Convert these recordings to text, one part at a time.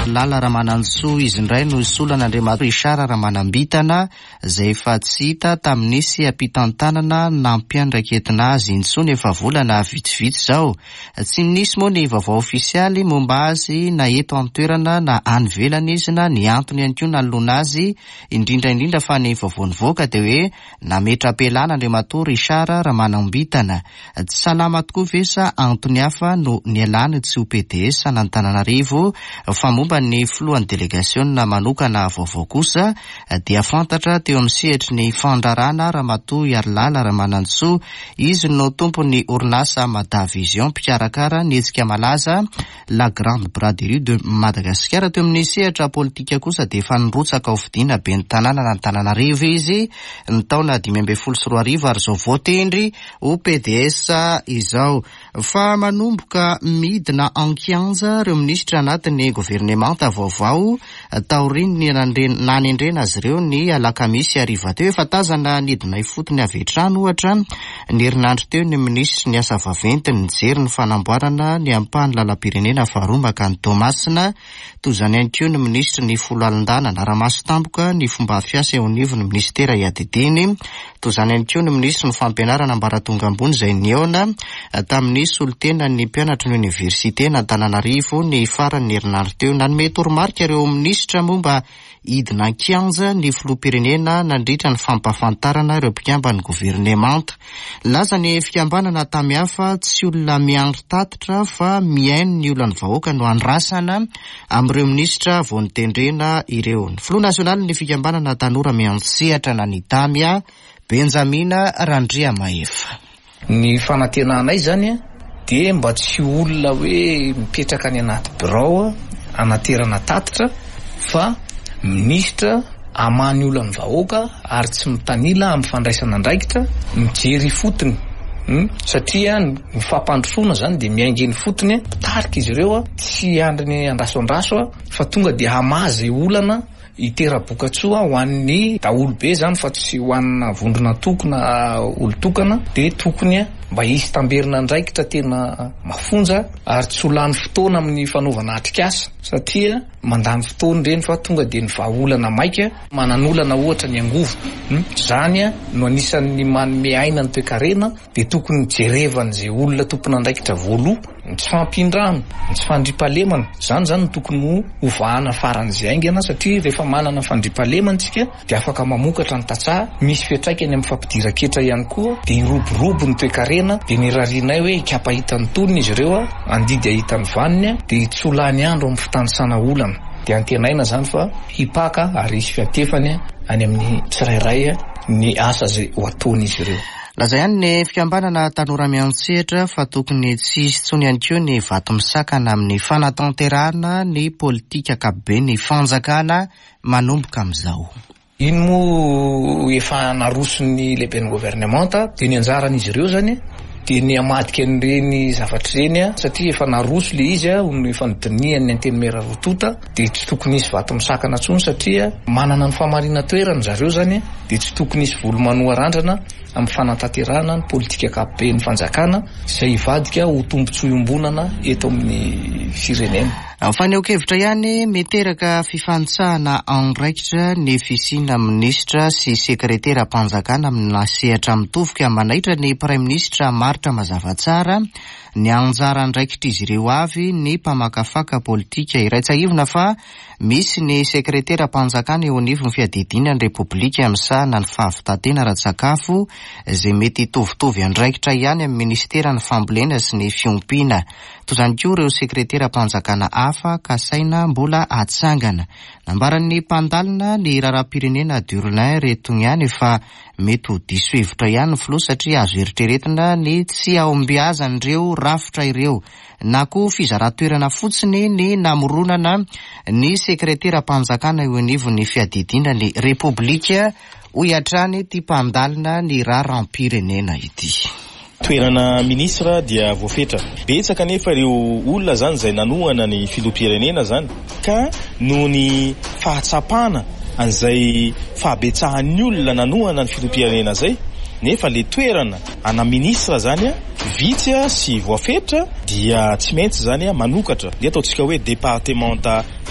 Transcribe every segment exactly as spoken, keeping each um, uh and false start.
Lala Ramanantsoa izy indray no Solan'Andriamanitra Richard Ramanambitana izay efa tsy hita tamin'ny sy ampitantanana nampiandraiketina azy intsony efa volana vitsivitsy zao. Tsy nisy moa ny vaovao ofisialy momba azy na eto an-toerana na any velany izy na ny antony ihany koa nanoloana azy, indrindra indrindra fa ny vaovao nivoaka dia hoe nametra-pialana Andriamatoa Richard Ramanambitana. Tsy salama tokoa ve sa antony hafa no nialany tsy ho P D S an'Antananarivo fa momba ny filohan'ny delegasiona manokana vaovao kosa dia fantatra teo amin'ny sehatry ny fandrarana Ramatoa Yarlala Ramanantsoa, izy no tompony orinasa Madavision mpikarakara ny hetsika malaza La Grande Braderie de Madagascar. Teo amin'ny sehatra politika kosa dia efa nirotsaka ho fidiana be ny tanàna n'Antananarivo izy ny taona dimy ambin'ny folo sy roa arivo ary zao voatendry ho P D S izao. Fa manomboka midina ankianja ireo minisitra anatin'ny governemanta vaovao taoriny nanendrena azy ireo ny alakamisy ariva teo. Efa tazana nidina ifotony avy hatrany ohatra ny herinandro teo ny minisitry ny asa vaventy nijery ny fanamboarana ny ampahany lalam-pirenena faharoa makany Tomasina, toy izany ihany koa ny minisitry ny folo alindana Ramaso Tampoka, ny fomba fiasa eo anivo ny ministera iadidiny, toy izany ihany koa ny minisitry ny fampianarana ambaratonga ambony izay niona tamin'ny solitena ny mpianatra ny oniversite n'Antananarivo ny farany herinandro teo. Nanome toromarika ireo minisitra momba idina kianja ny filoham-pirenena nandritra ny fampafantarana ireo mpikambany governemanta. Laza ny fikambanana tamihafa tsy olona miandry tatitra fa miaino ny olona ny vahoaka no andrasana amin'ireo minisitra vao nitendrena ireo. Ny filoha nasionaly ny fikambanana tanora miantsehatra na ny tamia Benjamina Randriamaefa. Ny fanantenanay zany dia mba tsy olona hoe mipetraka any anaty birao anaterana tatitra fa ministra amany olona ny vahoaka ary tsy mitanila amin'ny fandraisana andraikitra mijery fotony. Hmm? Satria ny fampandrosoana zany dia miaingeny fotony tarika izy ireo tsy andriny andrasoandraso fa tonga dia hamaza olana itera-bokatsoa ho an'ny daolobe zany fa tsy ho anna vondrona tokona olo-tokana, dia tokony mba hisy tamberina andraikitra tena mafonja ary tsy ho lany fotoana amin'ny fanaovana atrikasa satria mandany fotoana ireny fa tonga dia ny vahaolana maika mananolana ohatra ny angovo. Hmm? Zany no anisan'ny manome aina ny toe-karena dia tokony jerevana izay olona tompona andraikitra voaloha, tsy fampindrano, tsy fandripahalemana. Zany zany tokony hovahana faran'izay aingana satria rehefa manana fandripahalemana tsika dia afaka mamokatra ny tatsaha, misy fiatraikany amin'ny fampidiran-ketra ihany koa, dia iroborobo ny toe-karena, dia nirarianay hoe ikapahitany tonony izy ireo andidy ahitany vaniny dia tsy ho lany andro amin'ny fitandrosana olana. Dia antenaina zany fa hipaka ary hisy fiatefany any amin'ny tsirairay ny asa zay ho ataony izy ireo. Laza ihany ny fikambanana tanora miantsehatra fa tokony tsy hisy tsony ihany koa ny vato misakana amin'ny fanatanterahana ny politika ankapobeny ny fanjakana manomboka amin'izao. Iny moa efa narosony lehiben'ny governemanta dia ny anjaran'izy ireo zany dia ny amadika an'ireny zavatra ireny satria efa naroso le izy no efa nidiniany ny anteny mera rotota dia tsy tokony hisy vato misakana tsony satria manana ny famarina toerana zareo zany dia tsy tokony hisy volo manoa randrana amin'ny fanatanterahana ny politika ankapobeny fanjakana izay hivadika ho tombontsoiombonana eto amin'ny firenena. Faneho-kevitra ihany miteraka fifanitsahana andraikitra ny fisiana minisitra sy sekretera mpanjakana amin'ny sehatra mitovika manaitra ny praiminisitra Maritra Mazavatsara ny anjara andraikitra izy ireo avy ny mpamakafaka politika iray. Tsy ahivina fa misy ny sekretera mpanjakana eo anivony fiadidinany repoblika misahana ny fahavitantena ara-tsakafo izay mety tovitovy andraikitra ihany amin'ny ministerany fambolena sy ny fiompiana. Toy izany koa ireo sekretera mpanjakana hafa kasaina mbola atsangana. Nambaran'ny mpandalina ny raharaham-pirenena Durlin reto ihany fa mety ho diso hevitra ihany filoha satria azo eritreretina ny tsy aombiazan'ireo rafitra ireo na koa fizara-toerana fotsiny ny namoronana ny sekretera mpanjakana eo anivon'ny fiadidina ny repoblika ho iatrany ty mpandalina ny raharaham-pirenena ity. Toerana ministra dia voafetra betsaka nefa ireo olona zany izay nanohana ny filoham-pirenena zany ka noho ny fahatsapana an'izay fahabetsahan'ny olona nanohana ny filoham-pirenena zay nefa le toerana ana ministra zany vitsy sy voafetra dia tsy maintsy zany manokatra dia ataontsika hoe départementa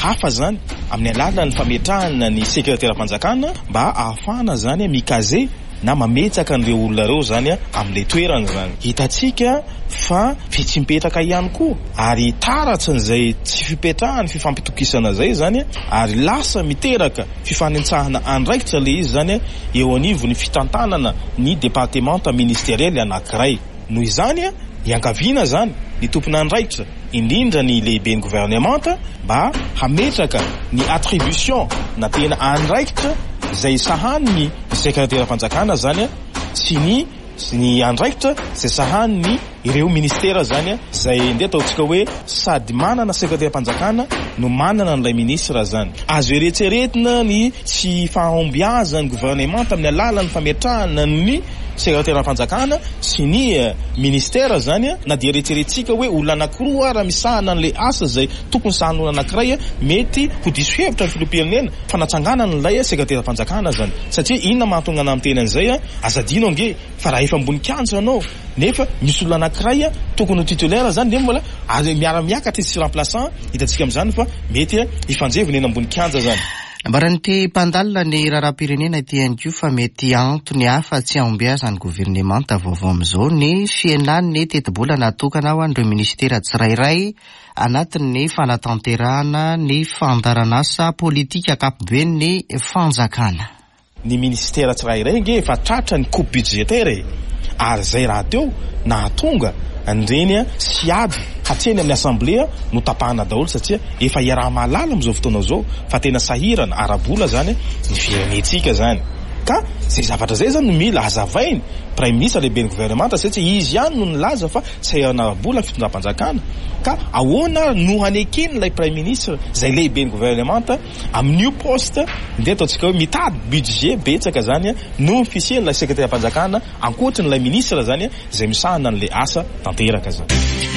hafa zany amin'ny alalan'ny fametrahana ny sekretera-panjakana mba ahafana zany mikaze na mametsaka an'ireo olona reo zany amin'ilay toerana zany. Hitantsika fa fitsimpetraka ihany koa ary taratsy n'izay tsy fipetrahany fifampitokisana zay zany ary lasa miteraka fifanentsahana andraikitra le izy zany eo anivon'ny fitantanana ny departemanta ministeriely anankiray. Noho izany iankaviana zany ny tompona andraikitra indrindra ny lehiben'ny gouvernemanta mba hametraka ny attribution na tena andraikitra zay sahaniny sekretera-panjakana zany sy ny ny andraikitra zay sahaniny ireo ministera zany zay nde ataontsika hoe sady manana sekretera-panjakana no manana n'ilay ministra zany. Azo eretseretina ny tsy fahombiazan'ny gouvernemanta amin'ny alalan'ny fametrahana ny sekretera-panjakana sy ny ministera zany na dia eretseretsika hoe olona anankiroa ara misahana an'ilay asa zay tokony sahan'olona anankiray mety ho diso hevitra ny filoham-pirenena fanatsangana n'ilay sekretera-panjakana zany. Satria inona mahatonga ana amin'ny tena an'izay azadino ange fa raha efa ambony kianja anao nefa misy olona anankiray tokony ho titulaire zany nefa mbola miara-miakatra izy sy remplaçant hitantsika amin'izany fa mety ifanjevony eny ambony kianja zany. Mbaran'ity mpandalina ny raharaham-pirenena ity ihany koa fa mety antony hafa tsy ahombiazan'ny gouvernemanta vaovao amin'izao ny fienan'ny teti-bola natokana ho an'ireo ministera tsirairay anatin'ny fanatanterahana ny fandaranasa politika ankapobeny ny fanjakana. Ny ministera tsirairay nge efa tratra ny coupe budgétaire ary zay raha teo nahatonga andreny sy ady hatreny amin'ny assemblée no tapahana daholo satria efa iaraha-mahalala amin'izao fotoana zao fa tena sahirana arabola zany ny firenetsika zany. Ka zay zavatra zay zany no mila hazavainy prime ministre lehiben'ny gouvernemanta satria izy ihany no nilaza fa sahirana arabola ny fitondram-panjakana. Ka ahoana no hanekeny ilay prime ministre zay lehiben'ny gouvernemanta amin'io poste nde ataontsika hoe mitady budget betsaka zany no fisian'ilay sekretera-panjakana ankoatran'ilay ministre zany zay misahana an'ilay asa tanteraka zany.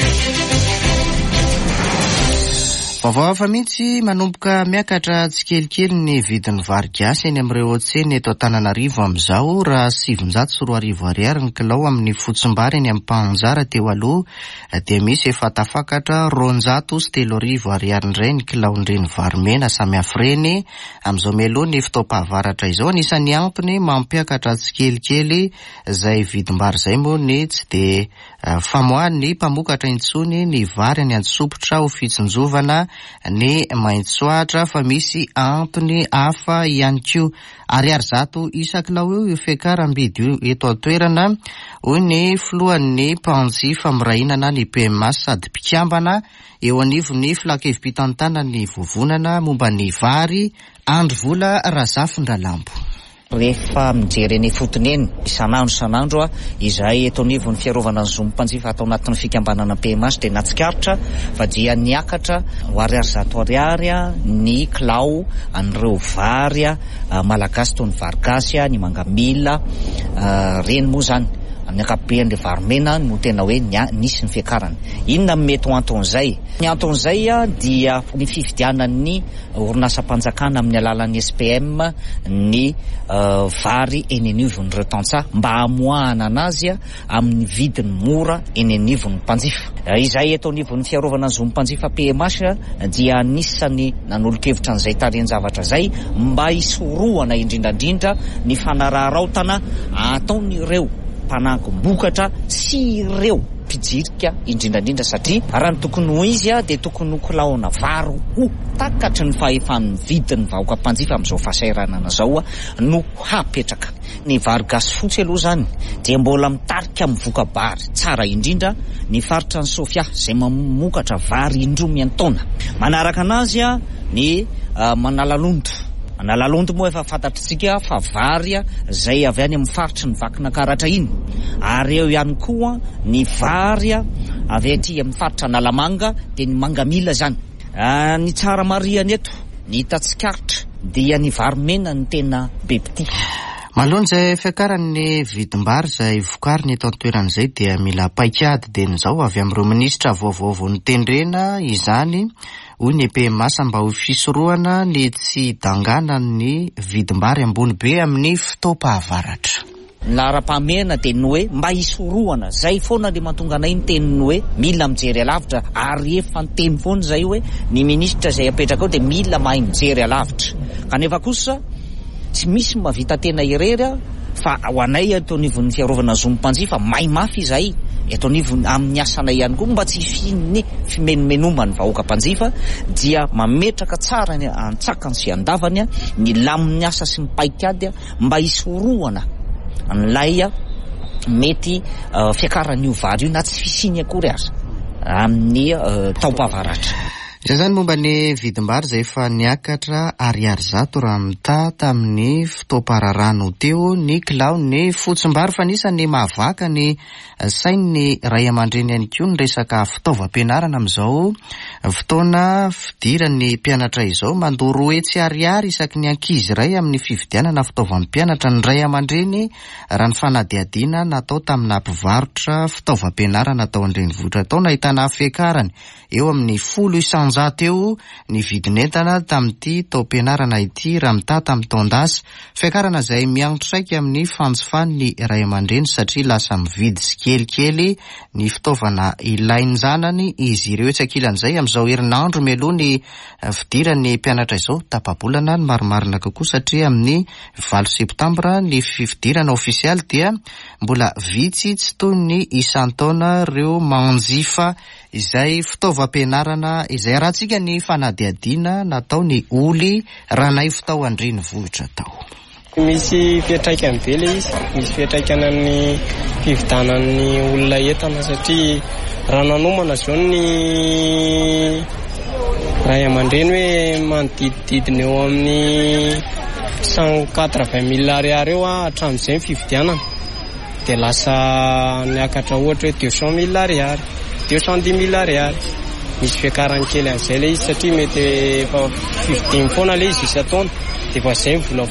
Vaovao hafa mihitsy manomboka miakatra tsikelikely ny vidin'ny vary gasy eny amin'ireo tseny eto Antananarivo amin'izao raha sivinjato sy roa arivo ariary ny kilao amin'ny fotsim-bary eny amin'ny Mpananjara teo aloha dia misy efa tafakatra roanjato sy telo arivo ariary indray ny kilaon'ireny vary mena samy hafa ireny amin'izao mialoha ny fitaopahavaratra izao. Anisan'ny antony mampiakatra tsikelikely izay vidim-bary izay moa ny tsy dia famoahan'ny mpamokatra intsony ny vary any Antsopotra ho fitsinjovana ny maintsoatra fa misy antony hafa ihany koa. Ariary zato isakilao eo io fiakaram-bidy eto an-toerana hoy ny filohan'ny mpanjifa mirahinana ny P M A sady mpikambana eo anivon'ny filakevim-pitantanana ny vovonana momba ny vary Andro Vola Razafindralambo. Rehefa mijery eny fotony eny isanandro isanandro a izay eto anivon'ny fiarovana ny zoom-mpanjifa atao anatin'ny fikambanana P M A dia natsikaritra fa dia niakatra ho ariary zato ariary ny kilao an'ireo vary malagasy toy ny vary gasy ny mangamila reny moa zany amin'ny ankapobeny vary mena no tena hoe nisy ny fiakarany. Inona mety ho anton'izay? Ny anton'izay dia ny fifidianan'ny orinasa-panjakana amin'ny alalan'ny S P M ny vary eny anivon'ireo tantsaha mba hamoahana anazy amin'ny vidiny mora eny anivon'ny mpanjifa. Izay eto anivon'ny fiarovana ny zoom-mpanjifa P M A dia anisany nanolo-kevitra an'izay tarian-javatra zay mba hisorohana indrindrandrindra ny fanararaotana ataon'ireo mpanangom-bokatra sy ireo mpijirika indrindrandrindra satria raha ny tokony ho izy dia tokony ho kilaona vary ho takatry ny fahefan'ny vidin'ny vahoaka mpanjifa amin'izao fahasahiranana zao no hapetraka. Ny vary gasy fotsy aloha zany dia mbola mitarika mivoaka bary tsara indrindra ny faritra ny Sofia zay mamokatra vary indroa miantaona. Manaraka anazy ny uh, Manalalondo. Manalalondo moa efa fantatritsika fa vary zay avy any amin'ny faritry ny Vakina Karatra iny. Ary eo ihany koa ny vary avy aty amin'ny faritra Analamanga dia ny mangamila zany. Uh, ny tsara mariany eto ny hitatsikaritra dia ny vary mena ny tena be piti. Malohany izay fiakaran'ny vidim-bary izay vokariny eto an-toeran'izay dia mila paikady dia n'izao avy amin'ireo minisitra vaovaovao nitendrena izany hoy ny P M A mba ho fisorohana ny tsy dangana ny vidim-bary ambony be amin'ny fitaopahavaratra. lahara-pamena de ny hoe mba hisorohana zay foana le mahatonga anay ny teniny hoe mila mijery alavitra ary efa ny teny foana zay hoe ny ministra zay apetraka ao de mila mahay mijery alavitra kanefa kosa tsy misy mavita tena irery fa ho anay ato anivon'ny fiarovana zo mpanjifa may mafy izay eto anivony amin'ny asanay ihany koa mba tsy hifin'ny fimenomenomany vahoaka mpanjifa dia mametraka tsara ny antsakany sy andavany ny lamin'ny asa sy mipaikady mba hisorohana an'ilay mety uh, fiakaran'io vary io na tsy fisiny akory aza amin'ny uh, taom-pavaratra. Izay zany momba ny vidim-bary izay efa niakatra ariary zato raha mita tamin'ny fotoam-pararano teo ny kilao ny fotsim-bary fa anisany mahavaka ny sain'ny ray aman-dreny ihany koa ny resaka fitaovam-pianarana amin'izao fotoana fidiran'ny mpianatra izao mandoro hoe tsy ariary isaky ny ankizy iray amin'ny fividianana fitaovam-pianatra ny ray aman-dreny raha ny fanadihadiana natao tamina mpivarotra fitaovam-pianarana tao an-drenivohitra tao nahitana fiakarany eo amin'ny folo isanjato eo ny vidinentana tamin'ity taom-pianarana ity raha mita tamin'ny taondasy fiakarana izay miangotraika amin'ny fanjifan'ny ray aman-dreny satria lasa mividy sy kelikely ny fitaovana ilainy zanany izy ireo tsy ankilan'izay amin'izao herinandro mialoha ny fidiran'ny mpianatra izao tapabolana ny marimarina kokoa satria amin'ny valo septambra ny fidirana ofisialy dia mbola vitsy tsy toy ny isan-taona ireo manjifa izay fitaovam-pianarana izay rahantsika ny fanadihadiana natao ny oly ranay fitao andreny vohitra tao. Misy fiatraikany be le izy, misy fiatraikany amin'ny fividanan'ny olona entana satria raha nanomana zao ny ray aman-dreny hoe manodidididina eo amin'ny cent quatre-vingt mille ariary eo hatramin'izay ny fividianana dia lasa niakatra ohatra hoe deux cent mille ariary deux cent dix mille ariary misy fiakarany kely an'izay le izy satria mety efa fividimy foana le izy isa-taona dia efa izay vola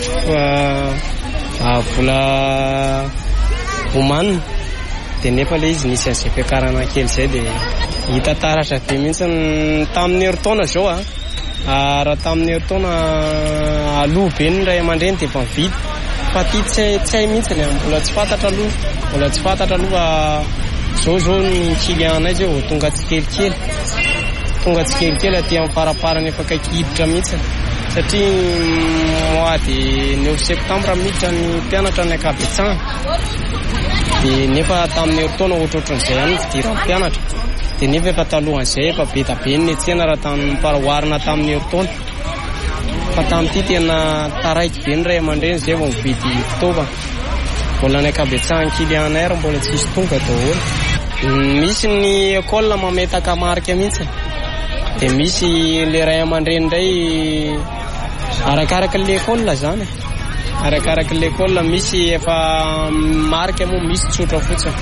vola omanina dia nefa le izy nisy an'izay fiakarana kely izay dia hita taratra be mihitsy tamin'ny herintaona zao a raha tamin'ny herintaona aloha be ny ray aman-dreny dia efa mividy fa ty tsy tsy hay mihitsy le mbola tsy fantatra aloha mbola tsy fantatra aloha zao zao ny kilianay zao tonga tsy kelikely tonga tsy kelikely aty amin'ny faraparany efa kaiky hiditra mihitsy satria mois de neuf septambra miditra ny mpianatra ny ankabetsana dia nefa tamin'ny herintaona ohatrohatran'izay ihany fidiran'ny mpianatra dia nefa efa talohan'izay efa be da be ny etsena raha tamin'ny parahoarina tamin'ny herintaona fa tamin'ity tena taraiky be ny ray aman-dreny zay vao mividy fitaovana mbola ny ankabetsahany kilianay ary mbola tsisy tonga daholo. Misy ny école mametaka marika mihitsy dia misy le ray aman-dreny indray arakaraka le école zany arakaraka le école misy efa marika moa misy tsotra fotsiny.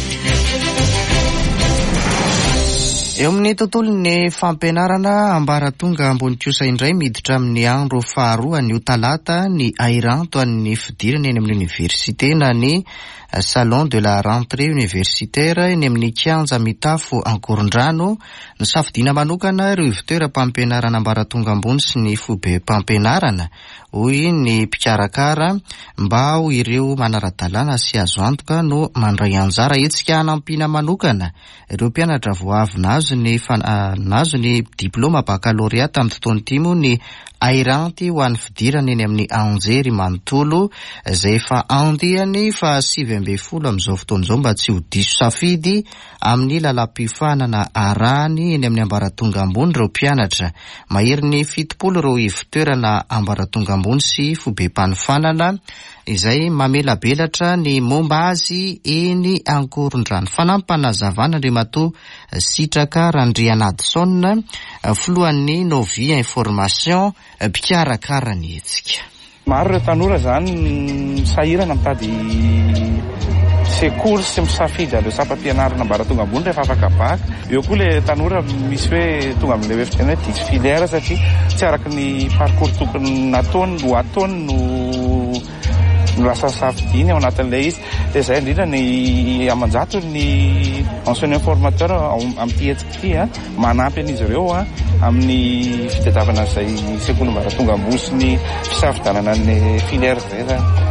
Eo amin'ny tontolon'ny fampianarana ambaratonga ambony kosa indray miditra amin'ny andro faharoa anio talata ny airanto an'ny fidirana eny amin'ny université na ny salon de la rentrée universitaire eny amin'ny kianja mitafo Ankorondrano ny safidiana manokana ireo ivitoeram-pampianarana ambaratonga ambony sy ny fobe-pampianarana hoy ny mpikarakara mba ho ireo manara-dalàna sy azo antoka no mandray anjara hetsika hanampiana manokana ireo mpianatra voavy nazo ny nazo ny diplôma baccalauréat tamin'ny fotoana ity moa ny airanty ho an'ny fidirana eny amin'ny anjery manontolo izay efa andihany fa sivy ambin'ny folo amin'izao fotoana izao mba tsy ho diso safidy amin'ny lalam-pifanana arahany eny amin'ny ambaratonga ambony ireo mpianatra mahery ny fitopolo ireo ivitoerana ambaratonga ambony sy fobe-panofanana izay mamelabelatra ny momba azy eny Ankorondrano. Fanampanazavana Andriamatoa Sitraka Randrianadson filohan'ny Novia Information mpikarakara ny hetsika. Maro ireo tanora zany sahirana mitady sekoly sy misafidy aleo sapam-pianarana ambaratonga ambony rehefa afaka baka. Eo koa le tanora misy hoe tonga amin'ilay hoe fiteny hoe diso filière satria tsy araky ny parcours tokony nataony no ataony no no lasa safidiany ao anatin'ilay izy. Dia izay indrindra ny amanjato ny enseignant formateur amin'ity hetsika ity a manampy an'izy ireo a amin'ny fitadiavana izay sekoly ambaratonga ambony sy ny fisafidanana ny filière izay zany.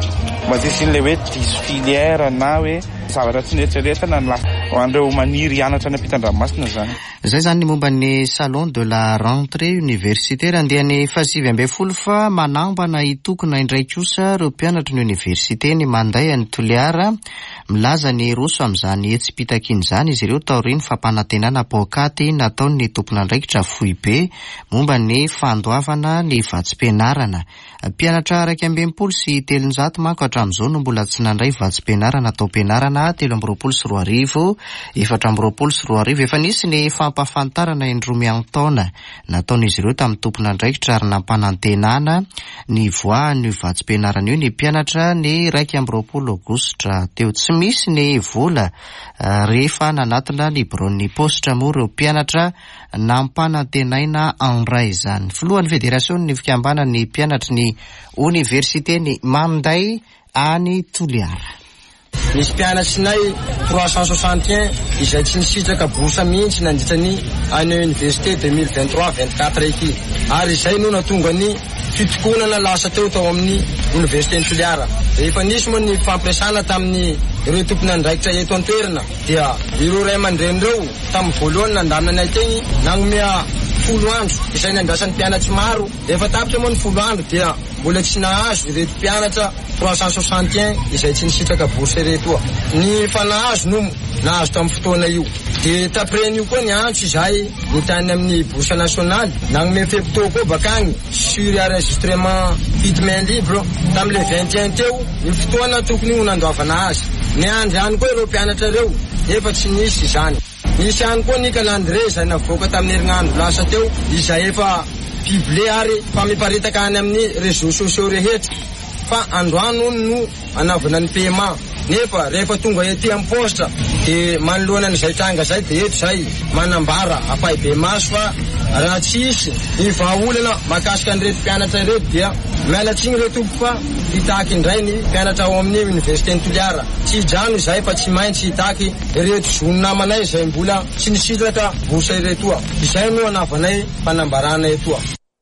mba tsy sin'le hoe diso filière na hoe zavatra tsy nieritreretana ny lasa ho an'ireo maniry hianatra any ampitan-dranomasina zany. Zay zany ny momba ny salon de la rentrée universitaire andehan'ny fasivy amby folo fa manambana itokona indray kosa ireo mpianatra ny université ny manday any Toliara milaza ny roso amin'izany etsipitakin' izany izy ireo taoriny fampanantenana pokaty nataony tompon'andraikitra Foibe momba ny fandoavana ny vatsim-pianarana. Mpianatra iraika amby enimpolo sy telonjato manko hatramin'izao no mbola tsy nandray vatsim-pianarana atao pianarana telo amby roapolo sy roa arivo efatra amby roapolo sy roa arivo efa nisy ny fampafantarana indroa miantaona nataon'izy ireo tamin'ny tompon'andraikitra ary nampanantenana ny voahan'ny vatsim-pianarana io ny mpianatra ny iraika amby roapolo aogositra teo. Tsy misy ny vola rehefa nanatina ny bureau-ny postra moa ireo mpianatra nampanantenaina anray izany. Filohan'ny federasion'ny fikambanan'ny mpianatra ny université ny manday any Toliara. Misy mpianatsinay trois cent soixante et un izay tsy nisitraka bourse mihitsy nandritrany any université deux mille vingt-trois vingt-quatre eky ary izay no natonga ny fitokonana lasa teo tao amin'ny université ny Toliara. Rehefa nisy moa ny fampiasana tamin'ny ireo tompon'andraikitra eto an-toerana dia ireo ray aman-dreny reo tamin'ny voalohany nandananay teny nagnomea folo andro izay nandrasan'ny mpianatry maro. Efa tapitra moa ny folo andro dia mbola tsy nahazo ireto mpianatra trois cent soixante et un izay tsy nisitraka bourse reto. Ny fanahazo no nahazo tamin'ny fotoana io dia tapreny io koa ny antso izay ny tany amin'ny bourse nationale nagnome fepitao koa bakagny sur enregistrement vite main libre tamin'le vingt et un teo ny fotoana tokony ho nandoavana azy. Ny andro ihany koa ireo mpianatra ireo efa tsy nisy izany. Nisy ihany koa ny calendrier izay navoaka tamin'ny herinandro lasa teo izay efa publié ary fa miparitaka any amin'ny réseaux sociaux rehetra fa androano no anaovana ny paiement. Nefa rehefa tonga ety amin'ny poste dia manoloana an'izay tranga zay dia eto zay manambara apahy be maso fa raha tsisy ny vahaolana makasika an'ireto mpianatra ireto dia mialatsiny reto tompo fa hitaky indray ny mpianatra ao amin'ny université ny Toliara. Tsy hijano izay fa tsy maintsy hitaky ireto zony namanay izay mbola tsy nisitraka bourse iretoa. Izay no anavanay fanambarana etoa.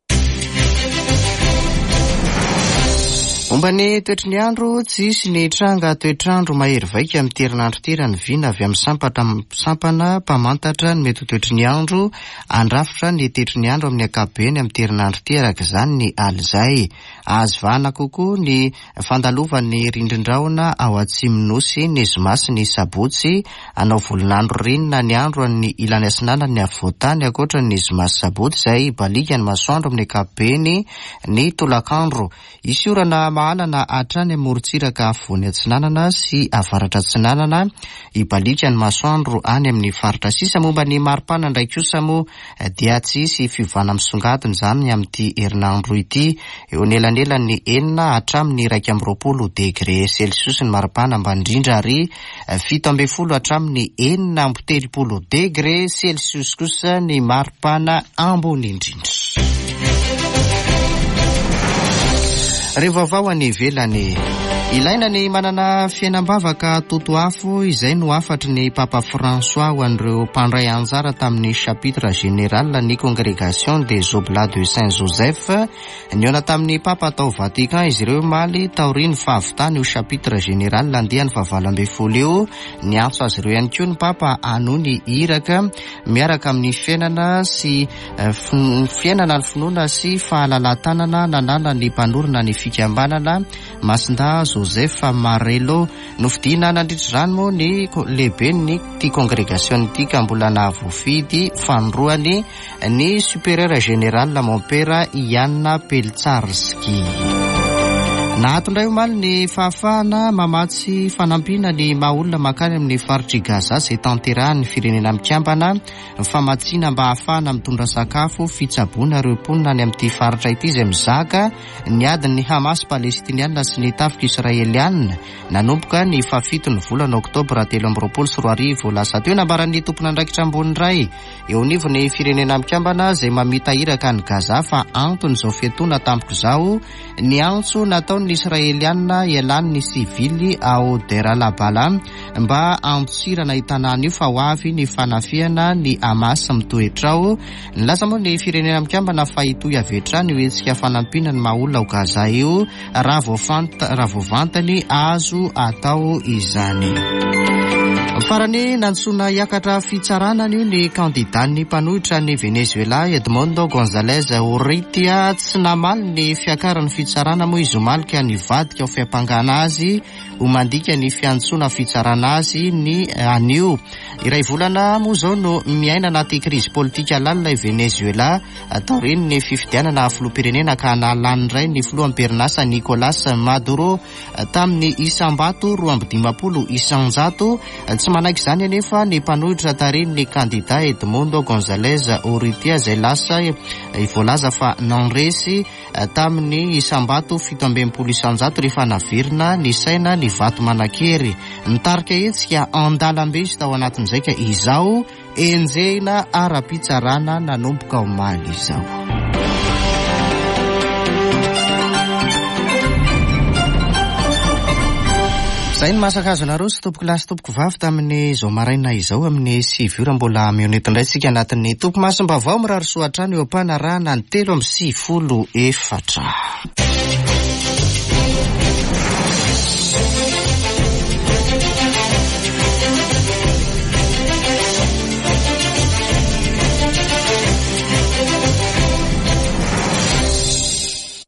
Momba ny toetry ny andro, tsisy ny tranga toetrandro mahery vaika amin'ny terinandro terany vina avy amin'ny sampatra sampana mpamantatra ny mety toetry ny andro andrafitra ny toetry ny andro amin'ny ankapobeny amin'ny terinandro teraka izany ny alizay. Azo vahana kokoa ny fandalovan'ny rindrindraona ao Atsimonosy ny zoma sy ny sabotsy anao volonandro rinina ny andro ny ilany asinana ny afovoantany akoatra ny zoma sy sabotsy izay balika ny masoandro amin'ny ankapobeny ny tolakandro. Isy orana mahalana hatrany amorontsiraka afovoany atsinanana sy avaratra atsinanana ibalika ny masoandro any amin'ny faritra sisa. Momba ny maripana indray kosa moa dia tsy isy fiovana misongadina izany amin'ity herinandro ity eo anelanelany enina hatramin'ny iraika amby roapolo degré celsius ny maripana ambany indrindra ary fito amby folo hatramin'ny enina amby telopolo degré celsius kosa ny maripana ambony indrindra. Revavao any ivelany ilaina ny manana fiainam-bavaka toto afo izay no afatry ny Papa François ho an'ireo mpandray anjara tamin'ny chapitre général ny congrégation des Oblats de Saint-Joseph. Niona tamin'ny Papa tao Vatican izy ireo maly taoriny fahavitany ho chapitre général andiany fahavalo amby folo eo. Ny antso azy ireo ihany koa ny Papa ano ny iraka miaraka amin'ny fiainana sy uh, fiainana ny finoana sy fahalalantanana nanana ny mpanorona ny fikambanana Masinda Joseph Marello nofidina nandritra izany moa ny lehibe ny ty congrégation ty ka mbola nahavoafidy fanoroany ny supérieur général Mompera Ianna Peltsarski. Nahatondray omaly ny fahafahana mamatsy fanampiana ny mahaolona makany amin'ny faritry Gaza izay tanterahan'ny firenena mikambana famatsiana mba hahafahana mitondra sakafo fitsaboana ireo mponina any amin'ity faritra ity izay mizaka ny adin'ny Hamas Palestiniana sy ny tafika Israeliana nanomboka ny fafito ny volana Oktobra telo amby roapolo sy roa arivo lasa teo nambaran'ny tompon'andraikitra ambony iray eo anivo ny firenena mikambana izay mamita iraka ny Gaza fa antony izao fiatoana tampoka izao ny antso nataony ny israeliana ialany ny sivily ao Deralabala mba ampisirana itanana io fa ho avy ny fanafiana ny Hamas mitoetrao. Nilaza moa ny firenena mikambana fa itoy avetrany hoetsika fanampina ny maolona ao Gaza io raha voavantany azo atao izany. Farany nansona hiakatra fitsaranana io ny kandidatny mpanohitra ny Venezuela Edmundo Gonzalez Urrutia tsy namaly ny fiakarany fitsarana moa izy omalika ny vadika ho fiampangana azy ho mandika ny fiantsona fitsarana azy ny anio. Iray volana moa zao no miaina anaty krizy politika lalina i Venezuela taoriny ny fifidianana filoham-pirenena ka nalany iray ny filoham-perinasa Nicolas Maduro tamin'ny isam-bato roa amby dimampolo isanjato. Tsy manaiky izany anefa ny mpanohitra tariny ny kandida Edmundo Gonzalez Urrutia izay lasa voalaza fa nanresy tamin'ny isam-bato fito amby enimpolo isanjato rehefa navirina ny saina ny vato manan-kery. Nitarika etsika andalambe izy tao anatin'izay ka izao enjehina ara-pitsarana nanomboka omaly izao. Zay ny masakazo nareo sy tompoko lasy tompoko vavy tamin'ny zao maraina izao amin'ny sivy ora mbola mionetindray tsika anatin'ny tompo masom-bavao mirary soatrano eo ampanarahana ny telo amby sivifolo efatra.